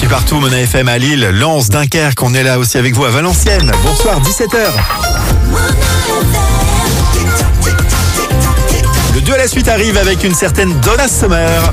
partout, Mona FM à Lille, Lens, Dunkerque, on est là aussi avec vous à Valenciennes. Bonsoir, 17h. Le 2 à la suite arrive avec une certaine Donna Summer.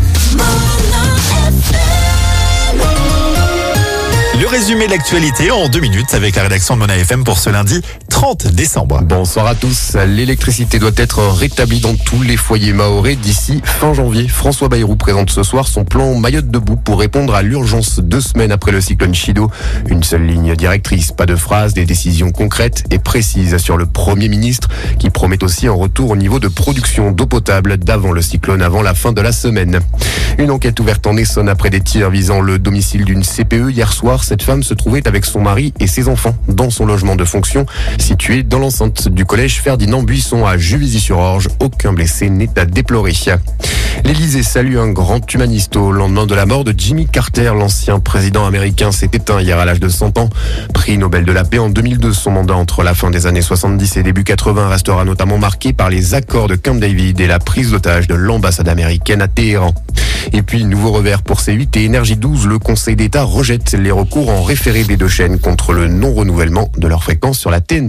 Le résumé de l'actualité en 2 minutes avec la rédaction de Mona FM pour ce lundi 30 décembre. Bonsoir à tous. L'électricité doit être rétablie dans tous les foyers mahorais d'ici fin janvier. François Bayrou présente ce soir son plan Mayotte debout pour répondre à l'urgence 2 semaines après le cyclone Chido. Une seule ligne directrice, pas de phrases, des décisions concrètes et précises sur le Premier ministre qui promet aussi un retour au niveau de production d'eau potable d'avant le cyclone, avant la fin de la semaine. Une enquête ouverte en Essonne après des tirs visant le domicile d'une CPE hier soir. Cette femme se trouvait avec son mari et ses enfants dans son logement de fonction situé dans l'enceinte du collège Ferdinand Buisson à Juvisy-sur-Orge. Aucun blessé n'est à déplorer. L'Élysée salue un grand humaniste au lendemain de la mort de Jimmy Carter. L'ancien président américain s'est éteint hier à l'âge de 100 ans. Prix Nobel de la paix en 2002, son mandat entre la fin des années 70 et début 80 restera notamment marqué par les accords de Camp David et la prise d'otage de l'ambassade américaine à Téhéran. Et puis, nouveau revers pour C8 et Énergie 12, le Conseil d'État rejette les recours en référé des deux chaînes contre le non-renouvellement de leur fréquence sur la TNT.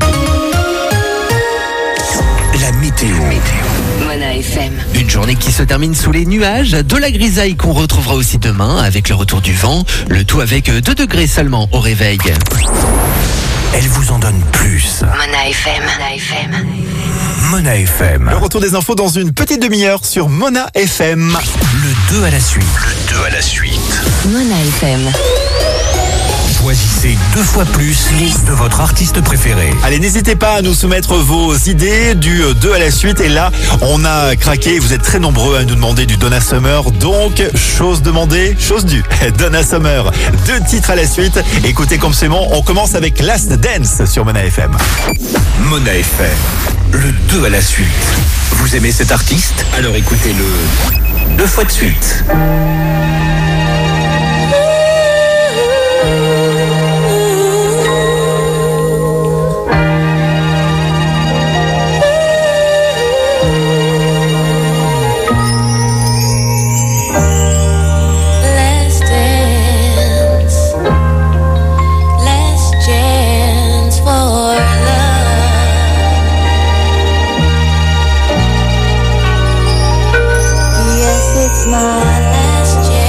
La météo. Mona FM. Une journée qui se termine sous les nuages, de la grisaille qu'on retrouvera aussi demain avec le retour du vent, le tout avec 2 degrés seulement au réveil. Elle vous en donne plus. Mona FM. Mona FM. Mona FM. Le retour des infos dans une petite demi-heure sur Mona FM. Le 2 à la suite. Le 2 à la suite. Mona FM. Choisissez 2 fois plus de votre artiste préféré. Allez, n'hésitez pas à nous soumettre vos idées du 2 à la suite. Et là, on a craqué. Vous êtes très nombreux à nous demander du Donna Summer. Donc, chose demandée, chose due. Donna Summer. 2 titres à la suite. Écoutez comme c'est bon. On commence avec Last Dance sur Mona FM. Mona FM. Le 2 à la suite. Vous aimez cet artiste? Alors écoutez-le 2 fois de suite. My last chance.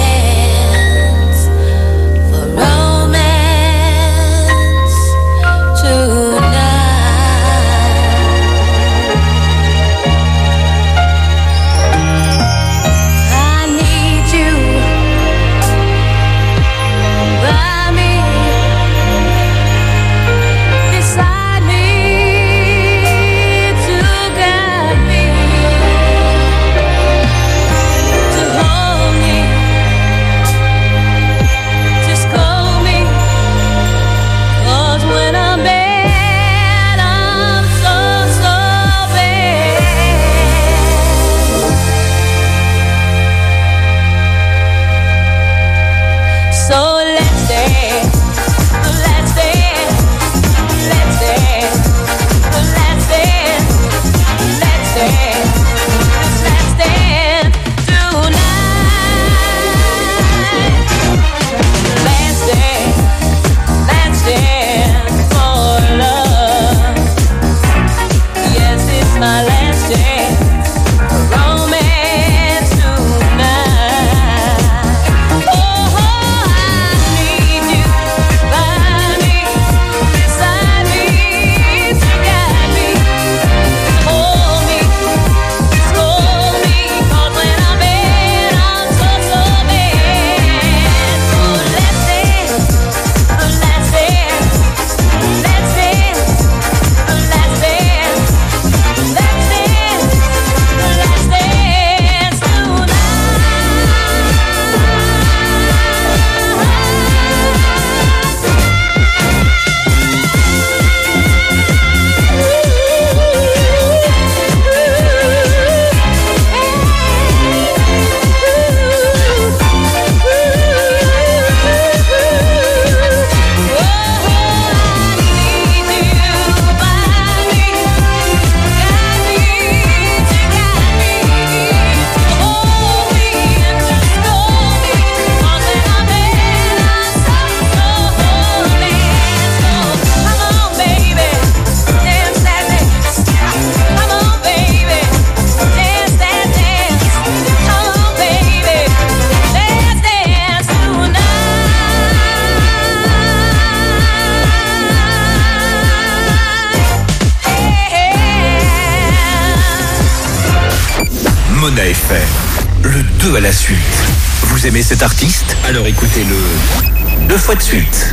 2 à la suite. Vous aimez cet artiste? Alors écoutez-le 2 fois de suite.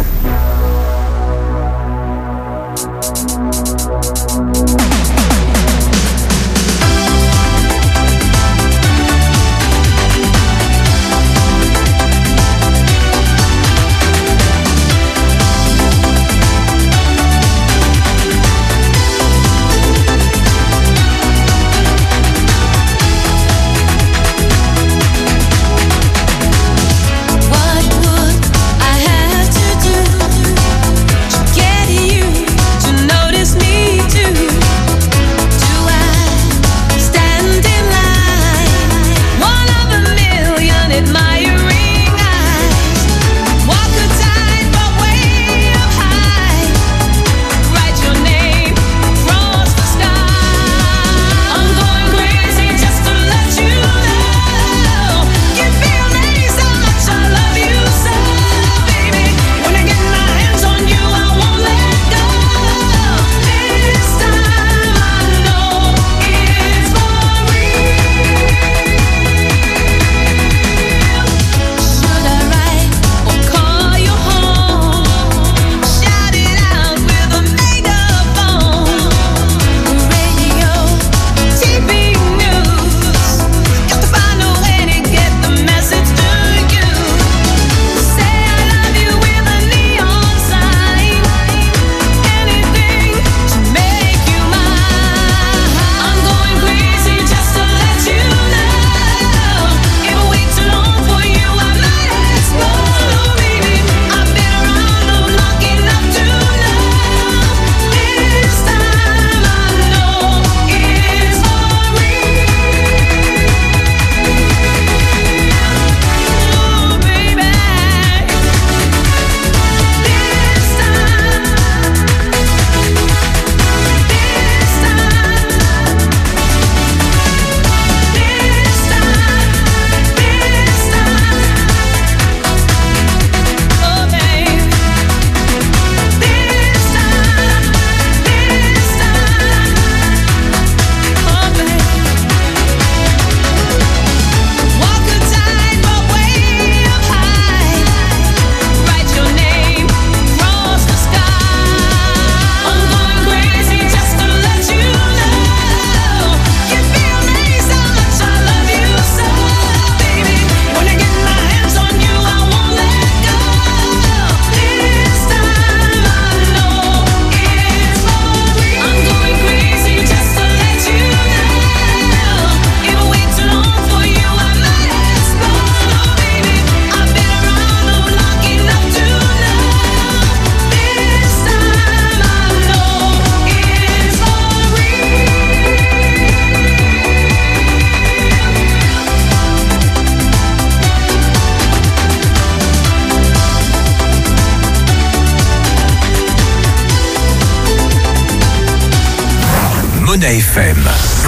Mona FM.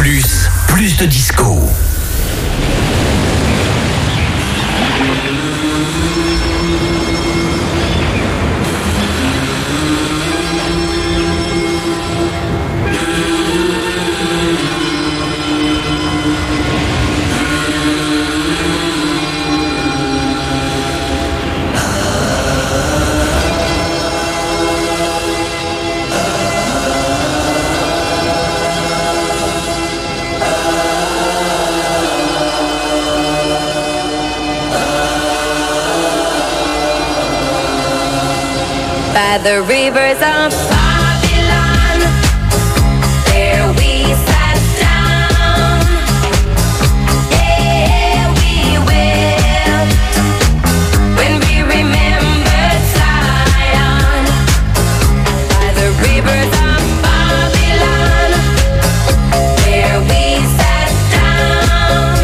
Plus de disco. By the rivers of Babylon, there we sat down. Yeah, we wept when we remembered Zion. By the rivers of Babylon, there we sat down.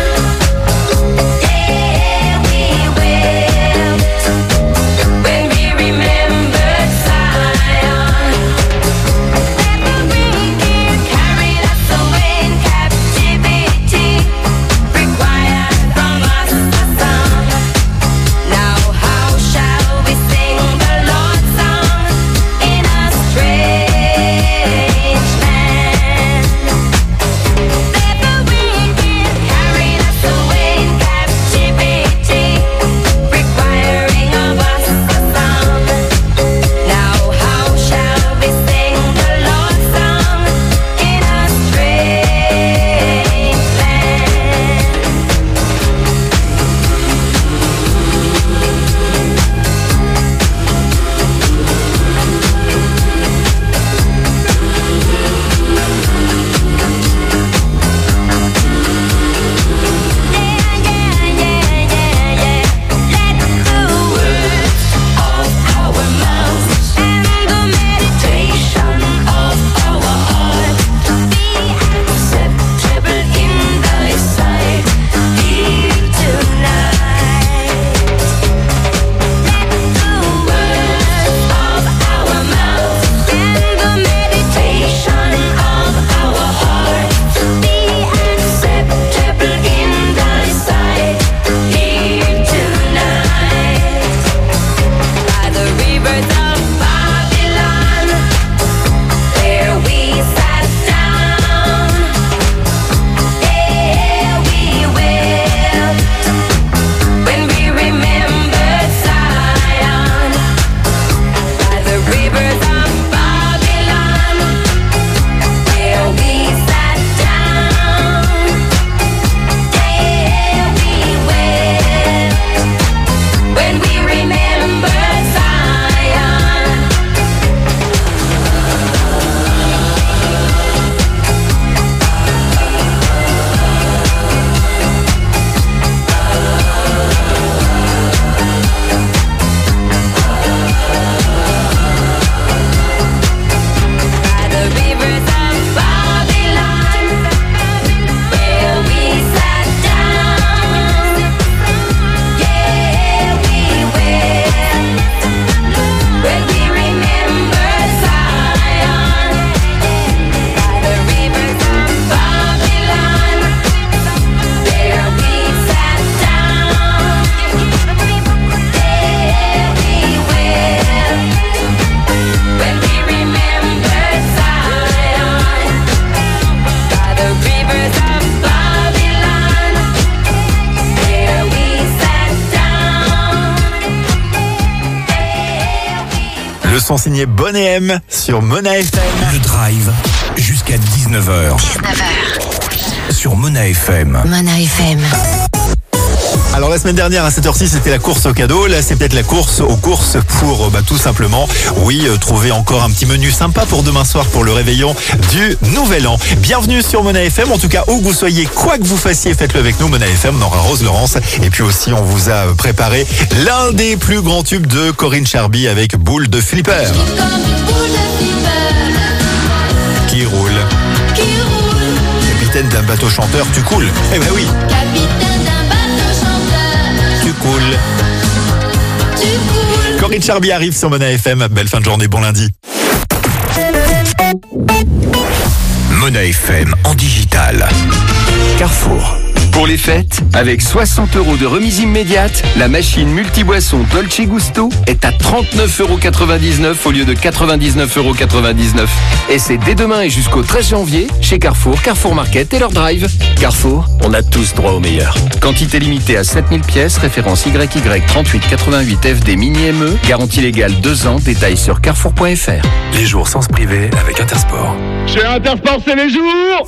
Yeah, we wept when we remembered Zion. Le son signé Bonnet M sur Mona FM. Le Drive, jusqu'à 19h. 19h. Sur Mona FM. Mona FM. Alors la semaine dernière à 7h06 c'était la course au cadeau. Là c'est peut-être la course aux courses pour tout simplement, trouver encore un petit menu sympa pour demain soir pour le réveillon du Nouvel An. Bienvenue sur Mona FM. En tout cas où que vous soyez, quoi que vous fassiez, faites-le avec nous. Mona FM, on aura Rose Laurence. Et puis aussi on vous a préparé l'un des plus grands tubes de Corinne Charby avec Boule de Flipper. Qui roule. Capitaine d'un bateau chanteur, tu coules. Eh ben oui. Tu coules. Corinne Charby arrive sur Mona FM. Belle fin de journée, bon lundi. Mona FM en digital. Carrefour. Pour les fêtes, avec 60 € de remise immédiate, la machine multiboisson Dolce Gusto est à 39,99 € au lieu de 99,99 €. Et c'est dès demain et jusqu'au 13 janvier chez Carrefour, Carrefour Market et leur drive. Carrefour, on a tous droit au meilleur. Quantité limitée à 7000 pièces, référence YY3888 FD Mini ME, garantie légale 2 ans, détails sur carrefour.fr. Les jours sans se priver avec Intersport. Chez Intersport, c'est les jours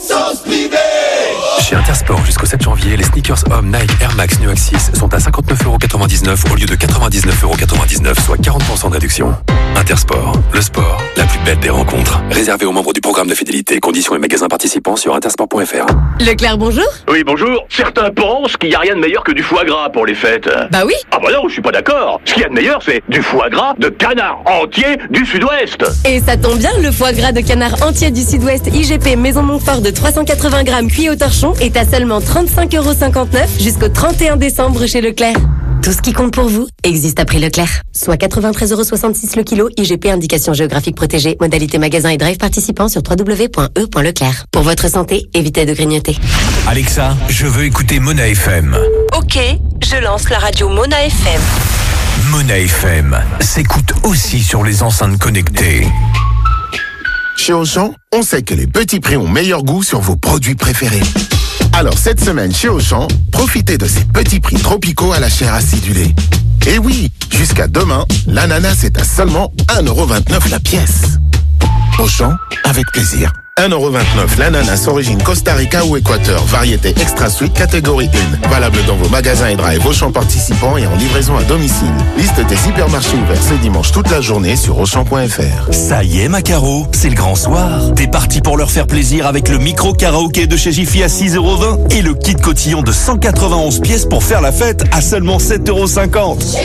Chez Intersport, jusqu'au 7 janvier, les sneakers hommes Nike Air Max New Axis sont à 59,99 € au lieu de 99,99 €, soit 40% de réduction. Intersport, le sport, la plus belle des rencontres. Réservé aux membres du programme de fidélité. Conditions et magasins participants sur intersport.fr. Leclerc, bonjour. Oui, bonjour. Certains pensent qu'il n'y a rien de meilleur que du foie gras pour les fêtes. Bah oui. Ah bah non, je suis pas d'accord. Ce qu'il y a de meilleur, c'est du foie gras de canard entier du Sud-Ouest. Et ça tombe bien, le foie gras de canard entier du Sud-Ouest IGP Maison Montfort de 380 grammes cuit au torchon est à seulement 35,59 € jusqu'au 31 décembre chez Leclerc. Tout ce qui compte pour vous existe à prix Leclerc. Soit 93,66 € le kilo, IGP indication géographique protégée, modalité magasin et drive participant sur www.e.leclerc. Pour votre santé, évitez de grignoter. Alexa, je veux écouter Mona FM. Ok, je lance la radio Mona FM. Mona FM s'écoute aussi sur les enceintes connectées. Chez Auchan, on sait que les petits prix ont meilleur goût sur vos produits préférés. Alors cette semaine chez Auchan, profitez de ces petits prix tropicaux à la chair acidulée. Et oui, jusqu'à demain, l'ananas est à seulement 1,29 € la pièce. Auchan, avec plaisir. 1,29 € l'ananas origine Costa Rica ou Équateur, variété extra sweet catégorie 1. Valable dans vos magasins et drive Auchan participants et en livraison à domicile. Liste des hypermarchés ouverts ce dimanche toute la journée sur Auchan.fr. Ça y est, Macaro, c'est le grand soir. T'es parti pour leur faire plaisir avec le micro karaoké de chez Jiffy à 6,20 € et le kit cotillon de 191 pièces pour faire la fête à seulement 7,50 €.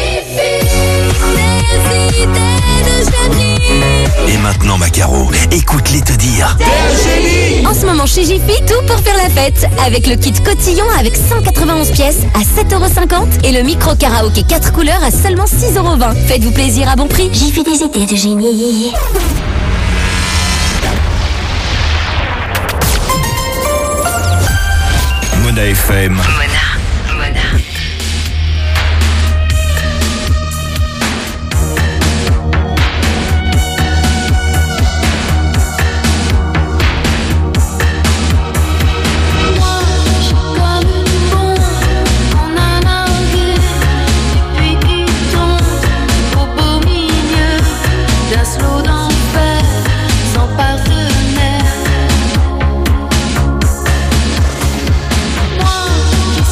Et maintenant, Macaro, écoute-les te dire. En ce moment chez Jiffy, tout pour faire la fête. Avec le kit cotillon avec 191 pièces à 7,50 € et le micro karaoké 4 couleurs à seulement 6,20 €. Faites-vous plaisir à bon prix. Jiffy, des idées de génie. Mona FM. Mona. Moi,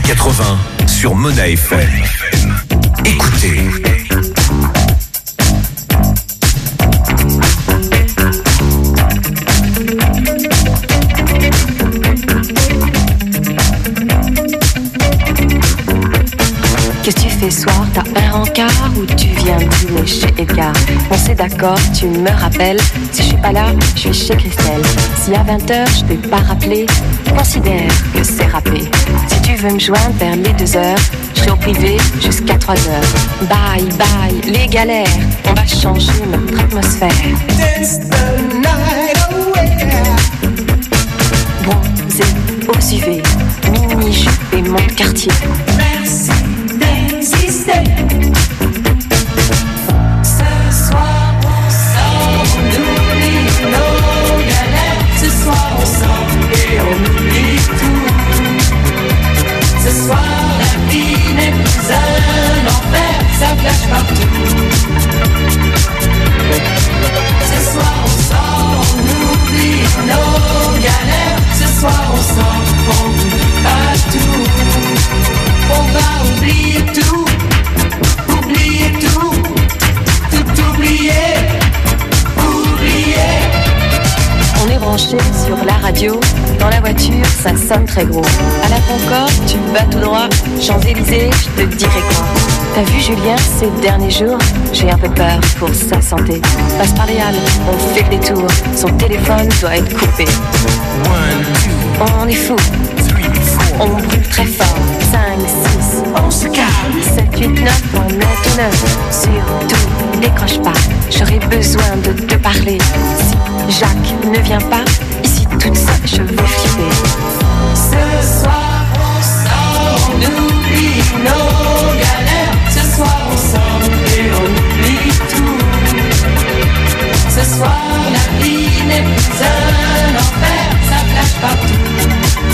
80 sur Mona FM. Écoutez. Qu'est-ce que tu fais ce soir? T'as un rencard ou tu viens dîner chez Edgar? On s'est d'accord, tu me rappelles. Si je suis pas là, je suis chez Christelle. Si à 20h je t'ai pas rappelé, considère que c'est râpé. Si tu veux me joindre vers les 2h, je serai au privé jusqu'à 3h. Bye bye les galères, on va changer notre atmosphère. Bronzé aux UV, mini-jupe et mon quartier. Merci d'exister. Ce soir on sort, on oublie nos galères. Ce soir on sort et on oublie tout. Ce soir la vie n'est plus un enfer, ça flash partout. Ce soir on sort, on oublie nos galères. Ce soir on sort, on oublie pas tout. On va oublier tout, oublier tout, tout oublier, oublier. On est branché sur la radio, dans la voiture ça sonne très gros. À la Concorde tu vas tout droit, Champs-Élysées je te dirai quoi. T'as vu Julien ces derniers jours? J'ai un peu peur pour sa santé. Passe par les halles, on fait le détour, son téléphone doit être coupé. On est fou, on brûle très fort. 5, 6, on se calme. 7, 8, 9, on est tout neuf. Surtout, décroche pas, j'aurais besoin de te parler. Si Jacques ne vient pas, ici toute seule je vais flipper. Ce soir on sort, on oublie nos galères. Ce soir on sort et on oublie tout. Ce soir la vie n'est plus un enfer, ça flash partout.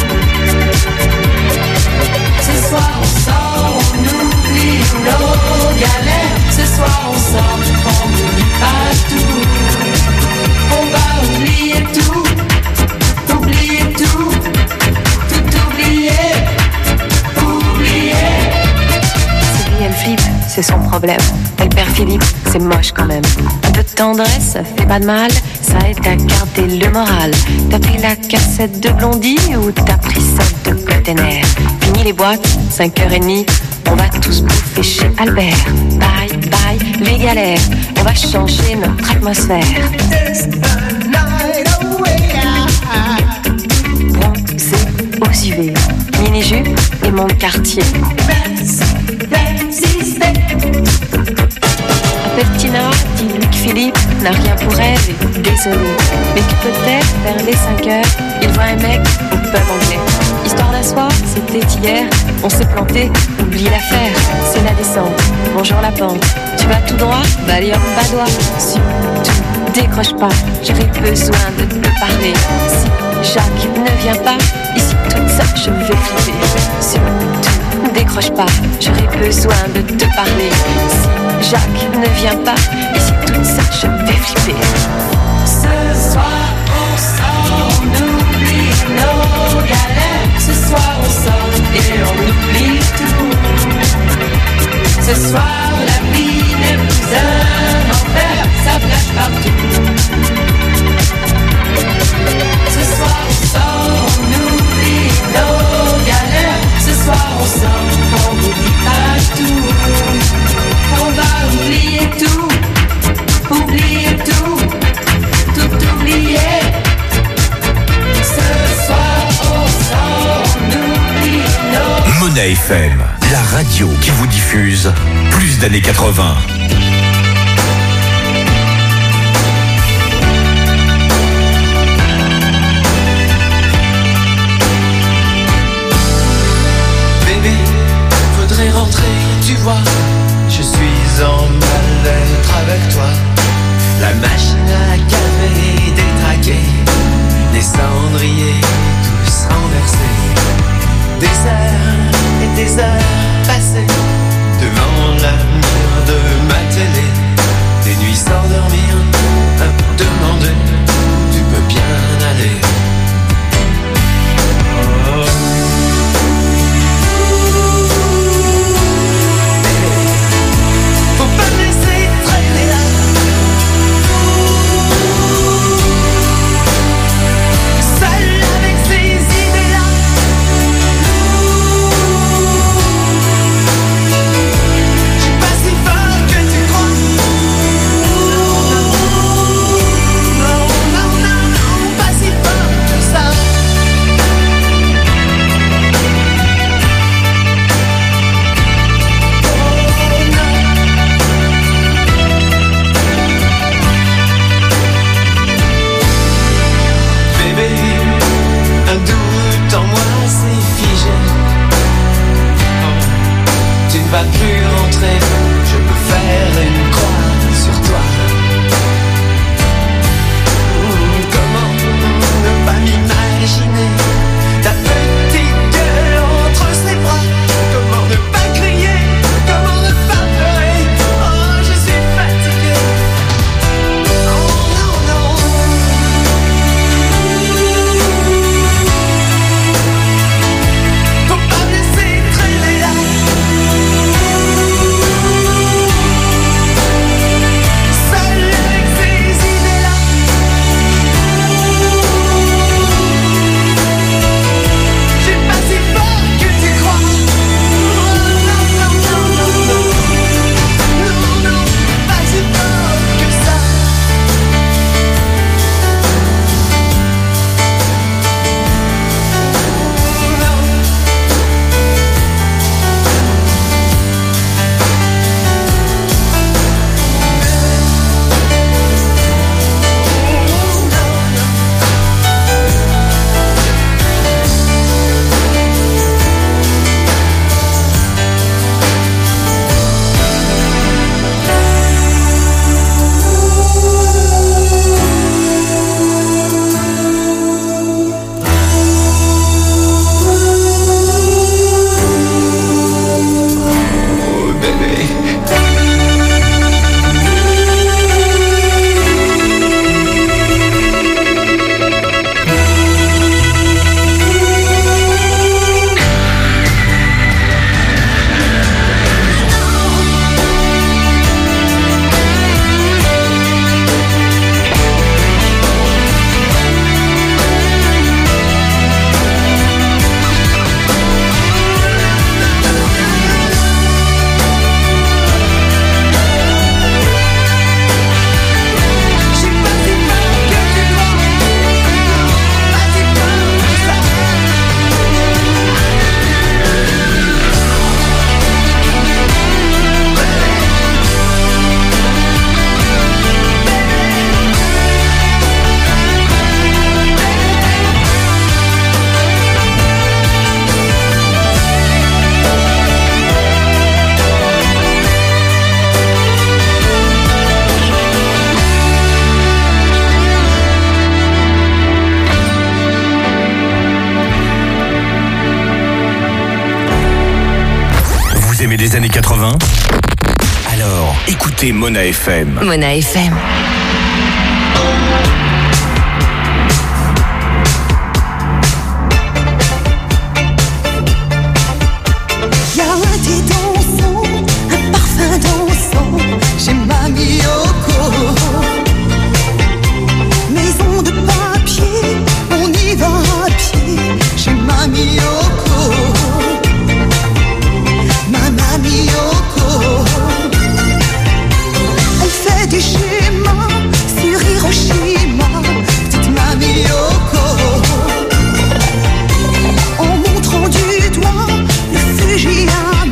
Ce soir on sort, on oublie nos galères. Ce soir on sort, on n'oublie pas tout. On va oublier tout, oublier tout, tout oublier, oublier. Si elle flippe, c'est son problème. Elle perd Philippe, c'est moche quand même. Un peu de tendresse, ça fait pas de mal, ça aide à garder le moral. T'as pris la cassette de Blondie ou t'as pris celle de Platener? Fini les boîtes, 5h30, on va tous bouffer chez Albert. Bye bye les galères, on va changer notre atmosphère. Bronzé aux UV, mini-jupe et mon quartier. Appelle Tina, dit Luc Philippe, n'a rien pour elle et désolé. Mais que peut-être vers les 5h, il voit un mec au pub anglais. Histoire d'un soir, c'était hier, on s'est planté, oublie l'affaire, c'est la descente, bonjour la pente. Tu vas tout droit, bah allez hop, badois. Surtout, décroche pas, j'aurais besoin de te parler. Si Jacques ne vient pas, ici toute seule je vais flipper. Surtout, décroche pas, j'aurais besoin de te parler. Si Jacques ne vient pas, ici toute seule je vais flipper. Ce soir on sort, on oublie nos galères. Ce soir on sort et on oublie tout. Ce soir la vie n'est plus un enfer, ça flash partout. Ce soir on sort, on oublie nos galères. Ce soir on sort, on oublie pas tout. On va oublier tout, oublier tout, tout oublier. Ce soir on sort, on oublie nos... Mona FM, la radio qui vous diffuse plus d'années 80. Bébé, faudrait rentrer, tu vois. Je suis en mal-être avec toi. La machine à laver est détraquée. Les cendriers tous renversés. Des heures et des heures passées devant la lumière de ma télé. Des nuits sans dormir, à me demander où tu peux bien aller. Oh. pas pu rentrer, je peux faire une croix sur toi. Comment ne pas m'imaginer ta petite gueule entre ses bras? Comment ne pas crier? Comment ne pas pleurer? Oh, je suis fatigué. Oh non, non. Faut pas me laisser traîner là. Seul avec ces idées-là. J'ai pas si fort que tu crois. Oh non, non, non, non, non. Non, non, pas si fort que ça. Oh bébé. J'ai pas si peur que tu vois. Pas si peur que ça. Vous aimez les années 80? Alors, écoutez Mona FM. Mona FM. Y'a un thé dansant, un parfum dansant chez Mamie Yoko. Maison de papier, on y va à pied chez Mamie Yoko. Ma Mamie Yoko. Elle fait des schémas sur Hiroshima, petite Mamie Yoko. En montrant du doigt le Fujian.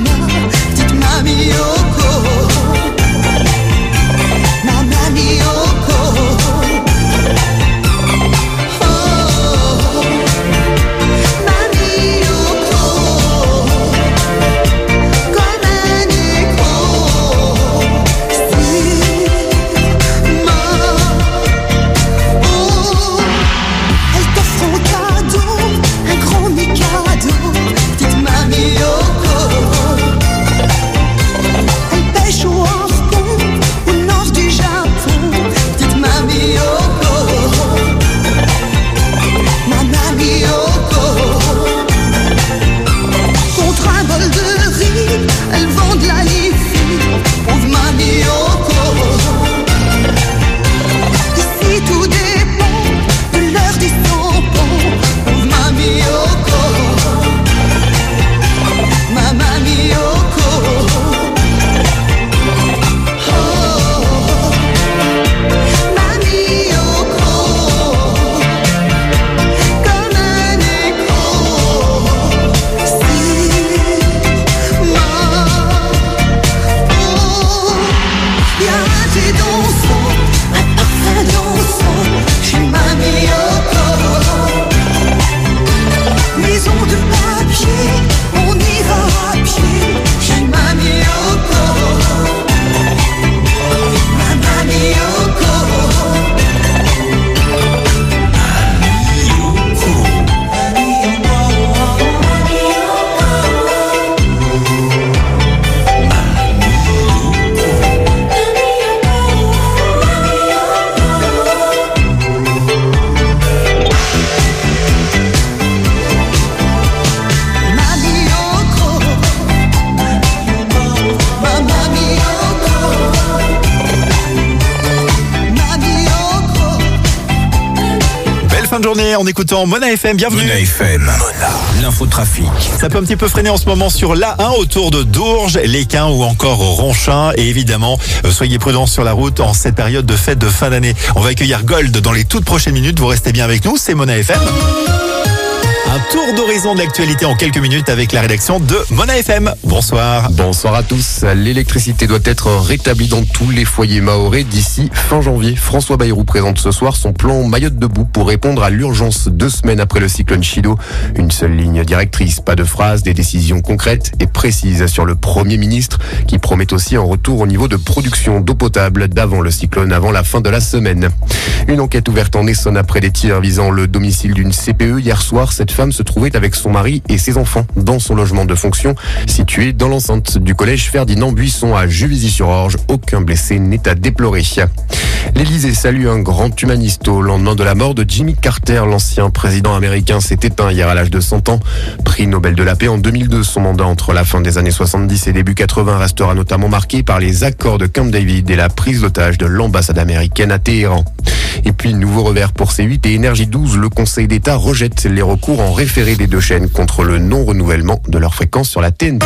de journée en écoutant Mona FM. Bienvenue. Mona FM. L'infotrafic. Ça peut un petit peu freiner en ce moment sur l'A1 autour de Dourges, Léquin ou encore Ronchin. Et évidemment, soyez prudents sur la route en cette période de fête de fin d'année. On va accueillir Gold dans les toutes prochaines minutes. Vous restez bien avec nous, c'est Mona FM. Un tour d'horizon de l'actualité en quelques minutes avec la rédaction de Mona FM. Bonsoir. Bonsoir à tous. L'électricité doit être rétablie dans tous les foyers mahorais d'ici fin janvier. François Bayrou présente ce soir son plan Mayotte debout pour répondre à l'urgence 2 semaines après le cyclone Chido. Une seule ligne directrice, pas de phrases, des décisions concrètes et précises sur le Premier ministre qui promet aussi un retour au niveau de production d'eau potable d'avant le cyclone, avant la fin de la semaine. Une enquête ouverte en Essonne après des tirs visant le domicile d'une CPE. Hier soir, cette femme se trouvait avec son mari et ses enfants dans son logement de fonction situé dans l'enceinte du collège Ferdinand Buisson à Juvisy-sur-Orge. Aucun blessé n'est à déplorer. L'Élysée salue un grand humaniste au lendemain de la mort de Jimmy Carter. L'ancien président américain s'est éteint hier à l'âge de 100 ans. Prix Nobel de la paix en 2002, son mandat entre la fin des années 70 et début 80 restera notamment marqué par les accords de Camp David et la prise d'otage de l'ambassade américaine à Téhéran. Et puis, nouveau revers pour C8 et Énergie 12, le Conseil d'État rejette les recours en référé des deux chaînes contre le non-renouvellement de leur fréquence sur la TNT.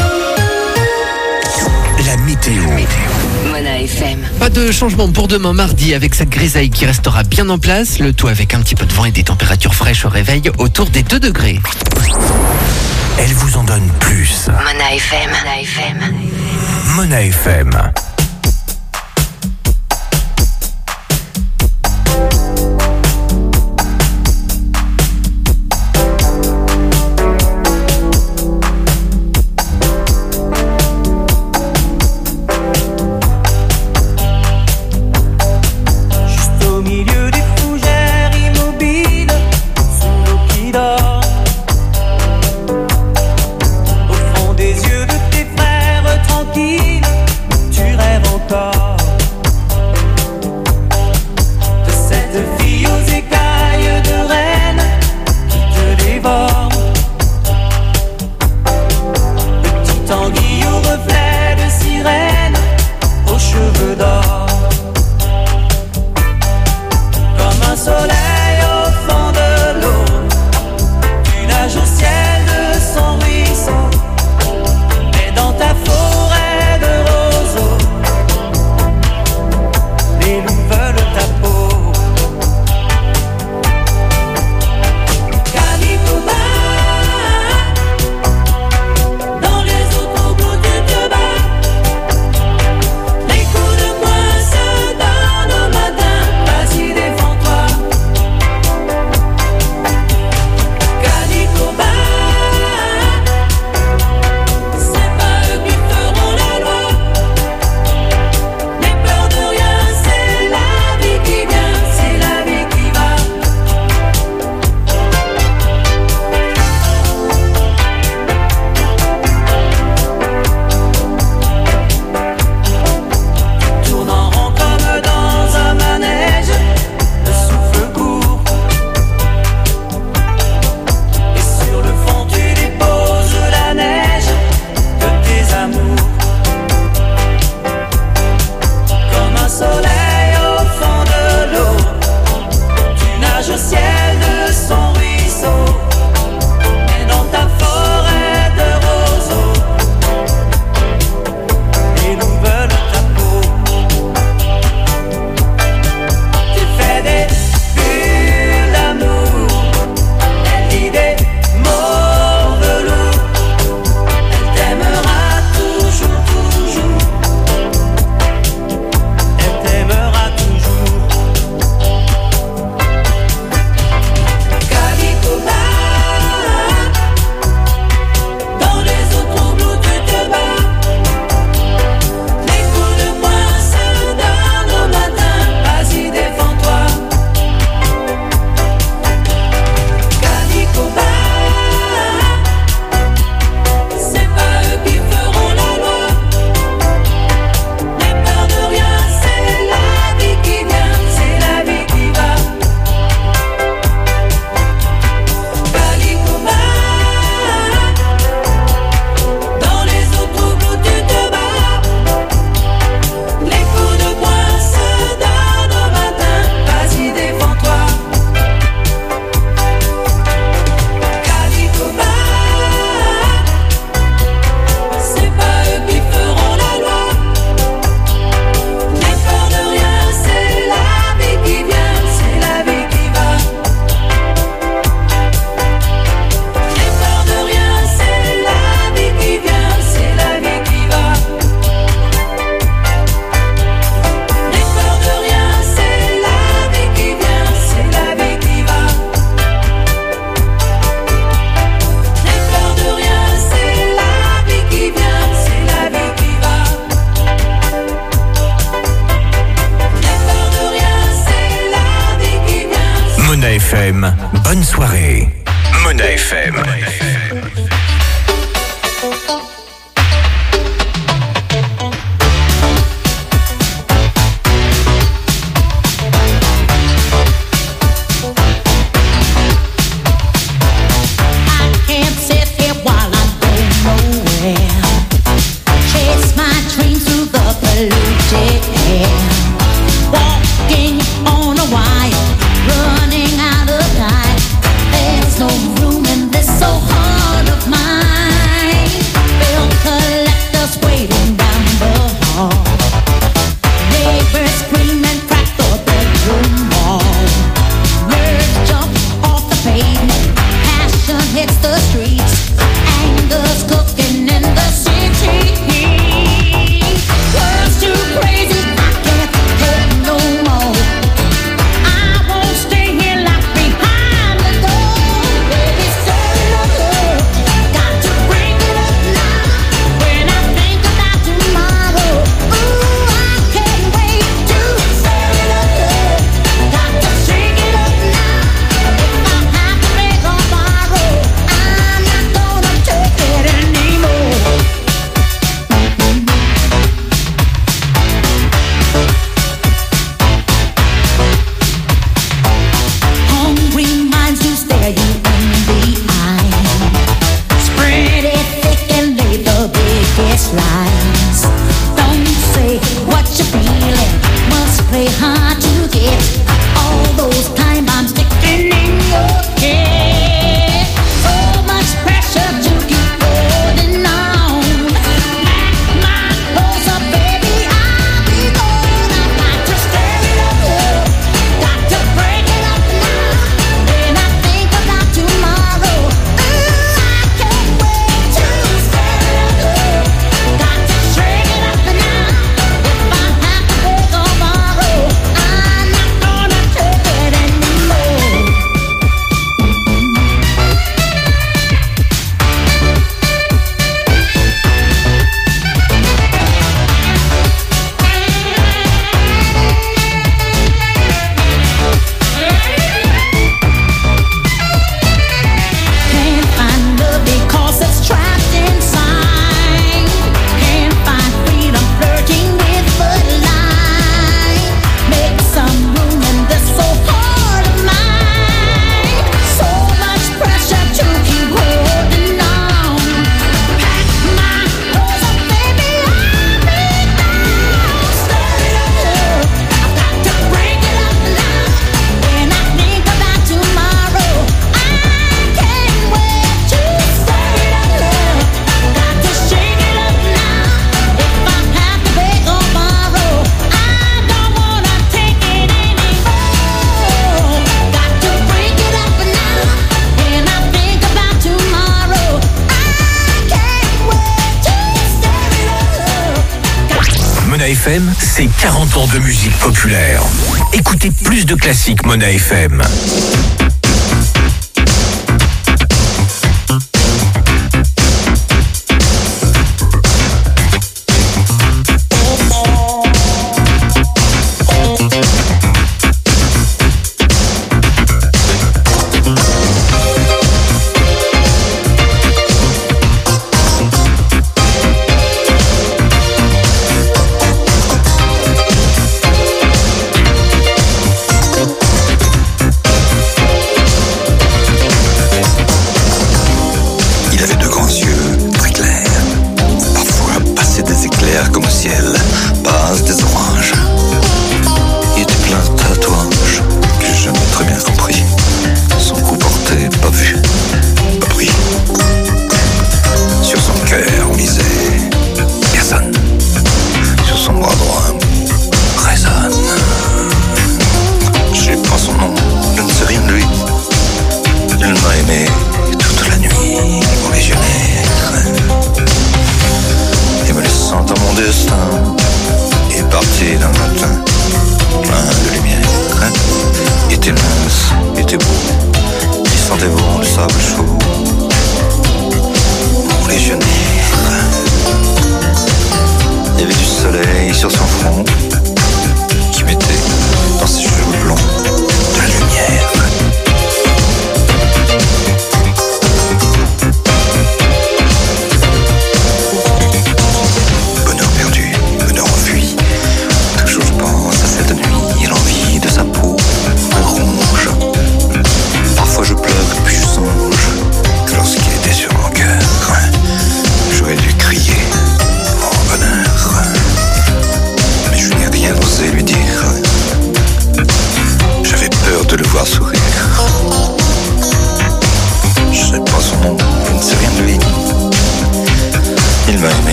La météo. Mona FM. Pas de changement pour demain mardi avec cette grisaille qui restera bien en place, le tout avec un petit peu de vent et des températures fraîches au réveil autour des 2 degrés. Elle vous en donne plus. Mona FM. Mona FM. Mona FM. Au milieu des fougères immobiles, sous l'eau qui dort. Au fond des yeux de tes frères tranquilles, tu restes. FM, bonne soirée. Mona FM. FM, c'est 40 ans de musique populaire. Écoutez plus de classiques Mona FM.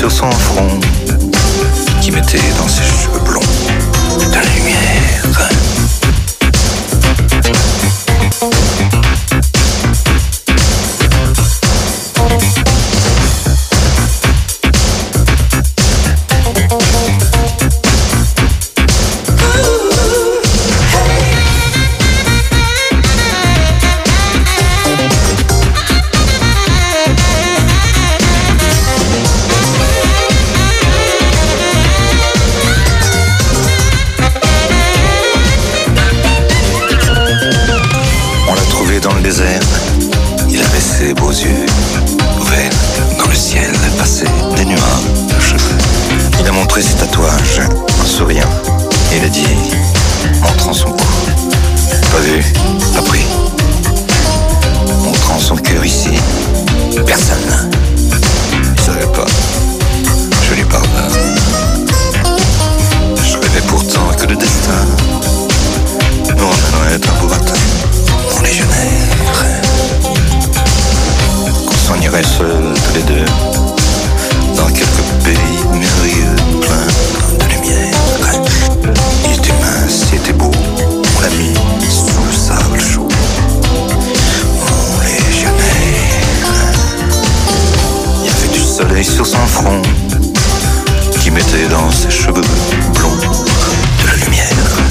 sur son front qui mettait dans ses cheveux blonds de la lumière. Il avait ses beaux yeux ouverts dans le ciel passé des nuages. Il a montré ses tatouages en souriant. Il a dit, montrant son cou, pas vu, pas pris. Montrant son cœur ici, personne. Il savait pas, je lui pardonne. Je rêvais pourtant que le destin nous emmènerait un beau matin en légionnaire. Qu'on s'en irait seuls tous les deux dans quelques pays merveilleux pleins de lumière. Il était mince, il était beau, on l'a mis sous le sable chaud. Mon légionnaire. Il y avait du soleil sur son front qui mettait dans ses cheveux blonds de la lumière.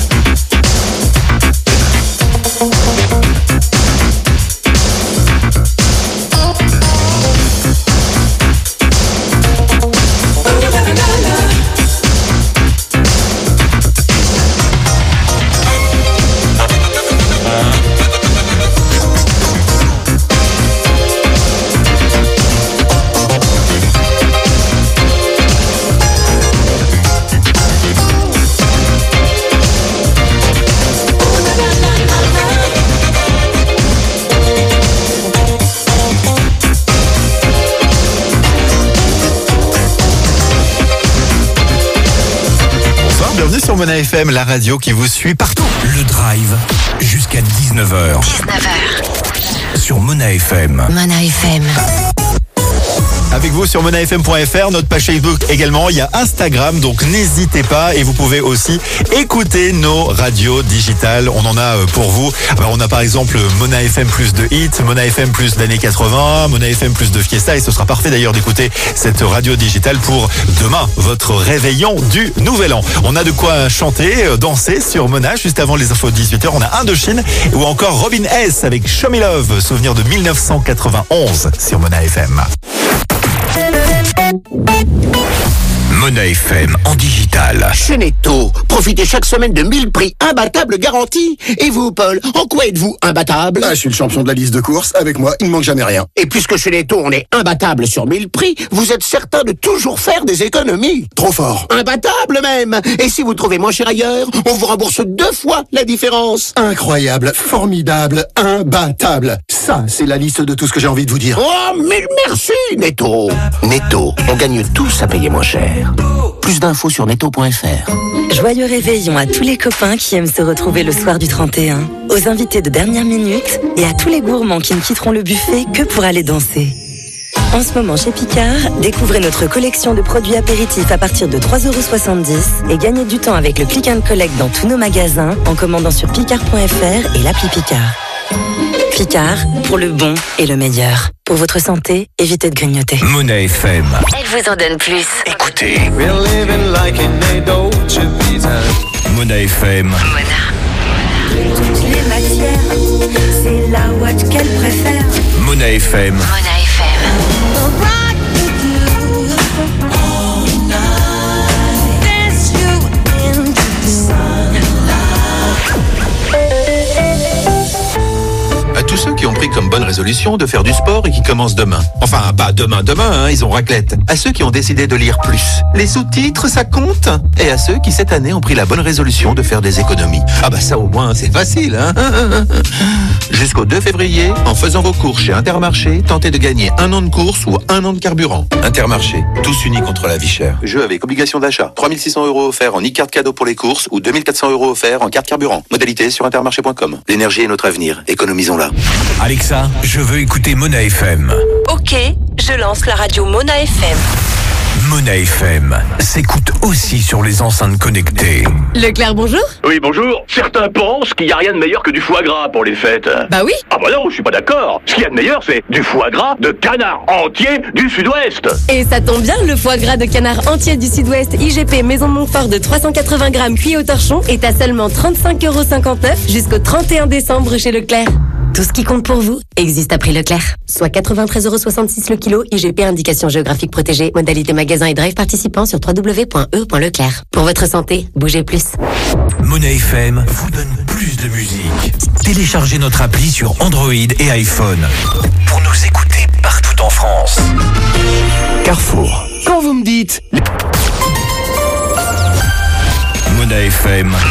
Sur Mona FM, la radio qui vous suit partout. Le Drive, jusqu'à 19h. Sur Mona FM. Mona FM. Avec vous sur monafm.fr, notre page Facebook également, il y a Instagram, donc n'hésitez pas et vous pouvez aussi écouter nos radios digitales. On en a pour vous. Alors, on a par exemple Mona FM plus de hits, Mona FM plus d'années 80, Mona FM plus de fiesta et ce sera parfait d'ailleurs d'écouter cette radio digitale pour demain, votre réveillon du Nouvel An. On a de quoi chanter, danser sur Mona juste avant les infos de 18h. On a Indochine ou encore Robin S avec Show Me Love, souvenir de 1991 sur Mona FM. Mona FM en digital. Chez Netto, profitez chaque semaine de 1000 prix imbattables garantis. Et vous, Paul, en quoi êtes-vous imbattable? Je suis le champion de la liste de courses. Avec moi, il ne manque jamais rien. Et puisque chez Netto, on est imbattable sur 1000 prix, vous êtes certain de toujours faire des économies. Trop fort. Imbattable même. Et si vous trouvez moins cher ailleurs, on vous rembourse 2 fois la différence. Incroyable, formidable, imbattable. Ça, c'est la liste de tout ce que j'ai envie de vous dire. Oh, mille merci, Netto. Netto, on gagne tous à payer moins cher. Plus d'infos sur netto.fr. Joyeux réveillon à tous les copains qui aiment se retrouver le soir du 31, aux invités de dernière minute et à tous les gourmands qui ne quitteront le buffet que pour aller danser. En ce moment chez Picard, découvrez notre collection de produits apéritifs à partir de 3,70€ et gagnez du temps avec le Click and Collect dans tous nos magasins en commandant sur picard.fr et l'appli Picard. Picard, pour le bon et le meilleur. Pour votre santé, évitez de grignoter. Mona FM. Elle vous en donne plus. Écoutez. Mona FM. Toutes les matières, c'est la ouate qu'elle préfère. Mona FM. Mona FM. À tous ceux qui ont pris comme bonne résolution de faire du sport et qui commencent demain. Enfin, pas demain, ils ont raclette. À ceux qui ont décidé de lire plus. Les sous-titres, ça compte. Et à ceux qui, cette année, ont pris la bonne résolution de faire des économies. Ah bah ça, au moins, c'est facile, hein. Jusqu'au 2 février, en faisant vos courses chez Intermarché, tentez de gagner 1 an de course ou 1 an de carburant. Intermarché, tous unis contre la vie chère. Jeu avec obligation d'achat. 3 600 € offerts en e-carte cadeau pour les courses ou 2 400 € offerts en carte carburant. Modalité sur intermarché.com. L'énergie est notre avenir. Économisons-la. Alexa, je veux écouter Mona FM. Ok, je lance la radio Mona FM. Mona FM s'écoute aussi sur les enceintes connectées. Leclerc, bonjour. Oui, bonjour. Certains pensent qu'il n'y a rien de meilleur que du foie gras pour les fêtes. Bah oui. Ah bah non, je suis pas d'accord. Ce qu'il y a de meilleur, c'est du foie gras de canard entier du Sud-Ouest. Et ça tombe bien, le foie gras de canard entier du Sud-Ouest IGP Maison Montfort de 380 grammes cuit au torchon est à seulement 35,59€ jusqu'au 31 décembre chez Leclerc. Tout ce qui compte pour vous existe à prix Leclerc. Soit 93,66€ le kilo, IGP indication géographique protégée, modalité magasin et drive participant sur www.e.leclerc. Pour votre santé, bougez plus. Mona FM vous donne plus de musique. Téléchargez notre appli sur Android et iPhone pour nous écouter partout en France. Carrefour. Quand vous me dites... Mona FM. Mona.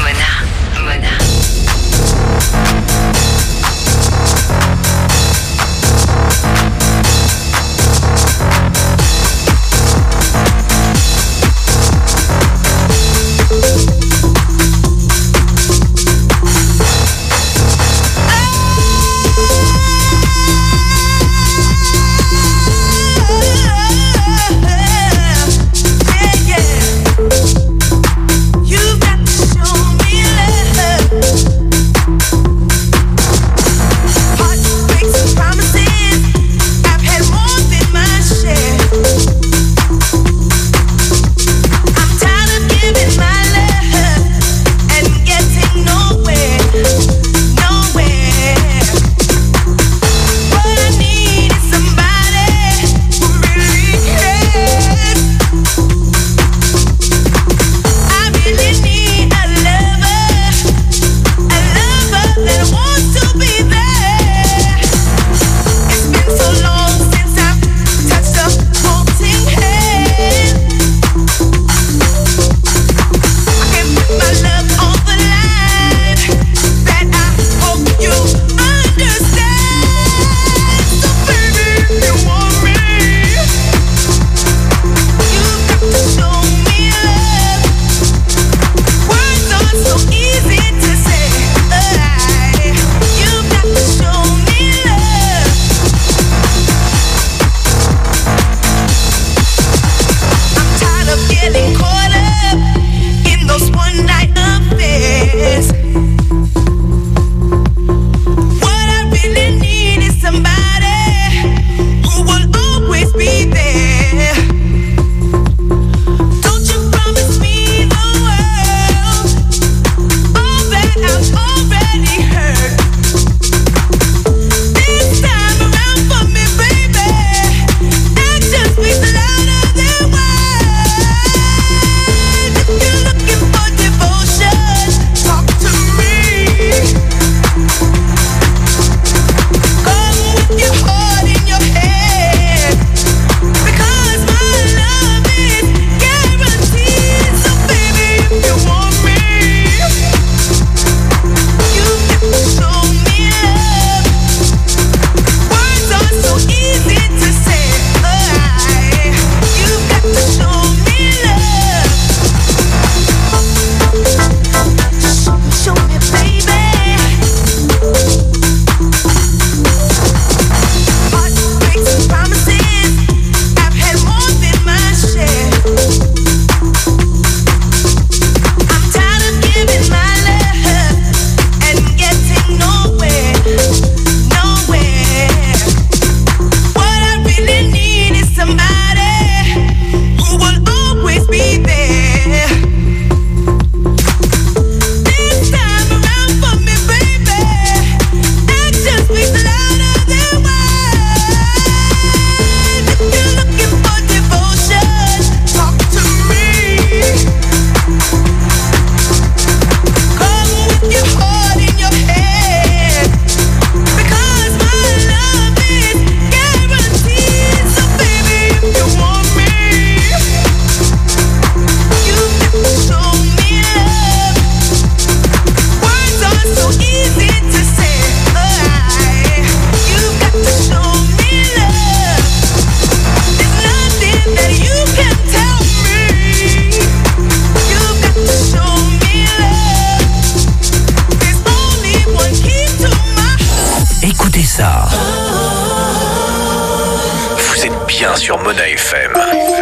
êtes bien sur Mona FM.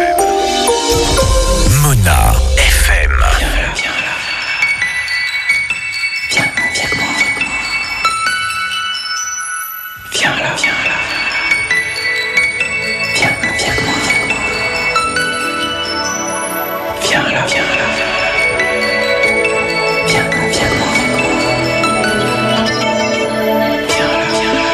Mona FM. Viens là, viens là. Viens avec moi. Viens là, viens là. Viens avec moi. Viens là, viens là.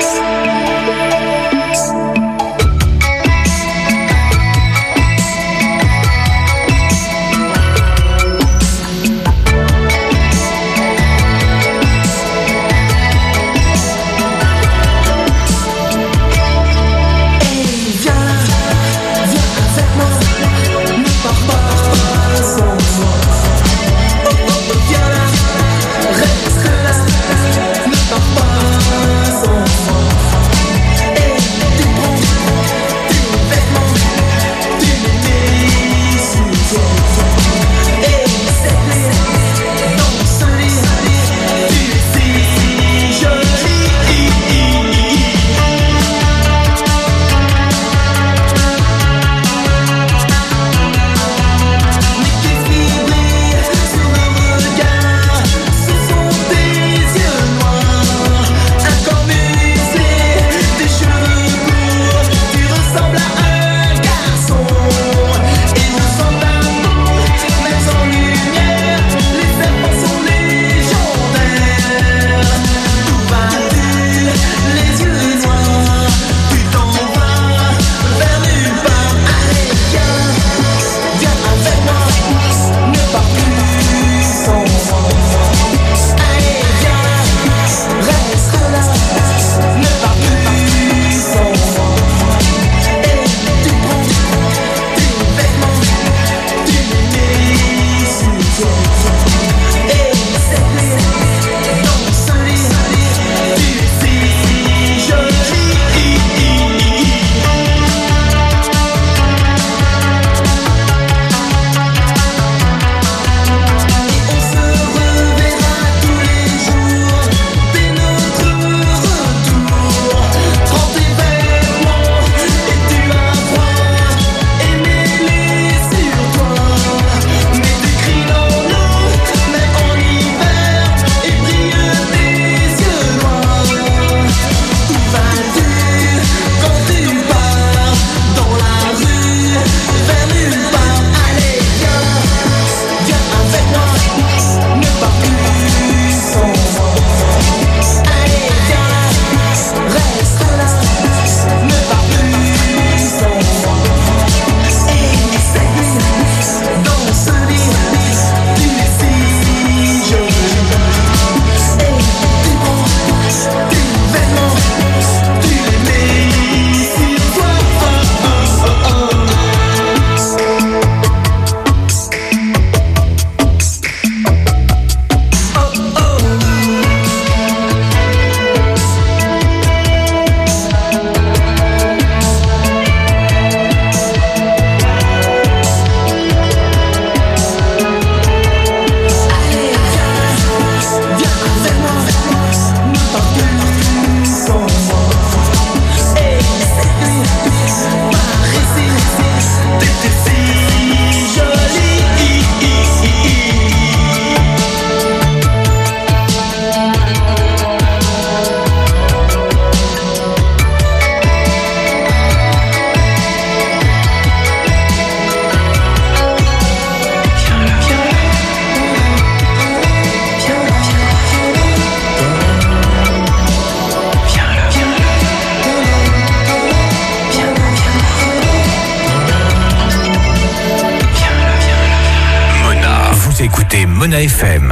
écoutez Mona FM.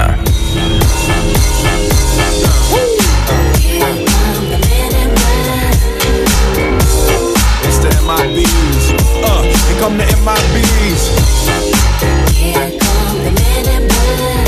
It's the MIBs. Here come the MIBs. Here come the men in black.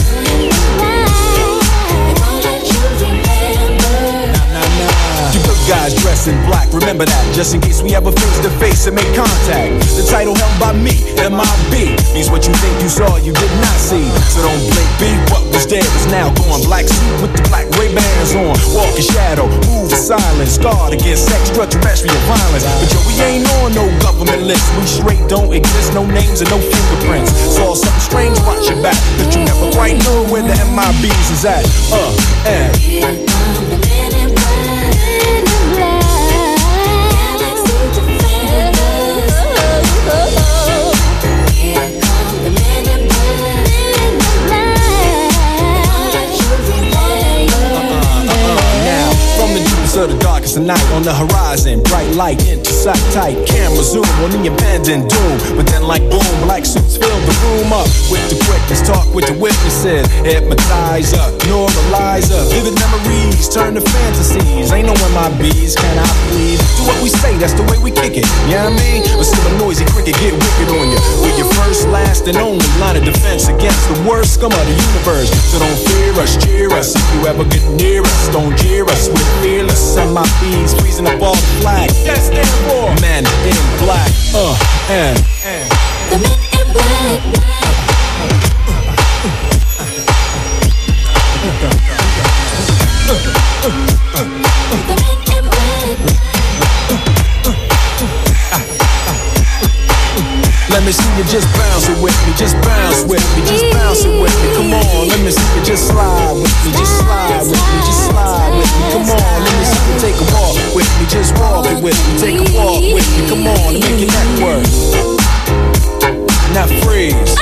They won't let you remember. Nah. You good guys dressed in black. Remember that, just in case we ever face to face and make contact. The title held by me, MIB, means what you think you saw, you did not see. So don't blink, be what was dead is now gone. Black suit with the black Ray-Bans on. Walk in shadow, move in silence. Guard against extraterrestrial violence. But yo, we ain't on no government list. We straight don't exist, no names and no fingerprints. Saw something strange, watch your back. But you never quite know where the MIBs is at. And of the darkest of night on the horizon, bright light into sight tight, camera zoom on the impending doom. But then like boom, black suits fill the room up with the quickness, talk with the witnesses, hypnotizer, neuralizer, vivid memories turn to fantasies. Ain't no MIBs, can I please? Do what we say, that's the way we kick it. You know what I mean? But see a noisy cricket get wicked on you. We're your first, last, and only line of defense against the worst scum of the universe. So don't fear us, cheer us. If you ever get near us, don't jeer us. We're fearless. MIBs freezing up all the flag. That stand for Men in Black. And the Men in Black. Let me see you just bounce it with me, just bounce with me, just bounce it with me. Come on, let me see you just slide with me, just slide with me, just slide with me. Come on, let me see you take a walk with me, just walk it with me, take a walk with me. Come on, make your neck work. Now freeze.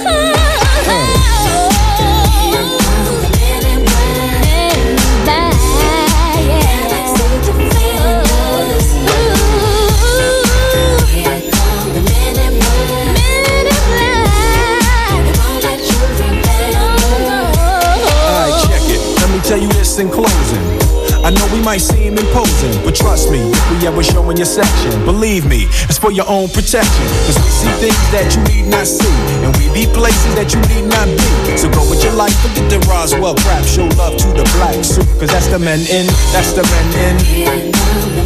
Tell you this in closing. I know we might seem imposing, but trust me, if we ever show in your section, believe me, it's for your own protection. Cause we see things that you need not see, and we be places that you need not be. So go with your life, forget the Roswell crap. Show love to the black suit, cause that's the men in, that's the men in.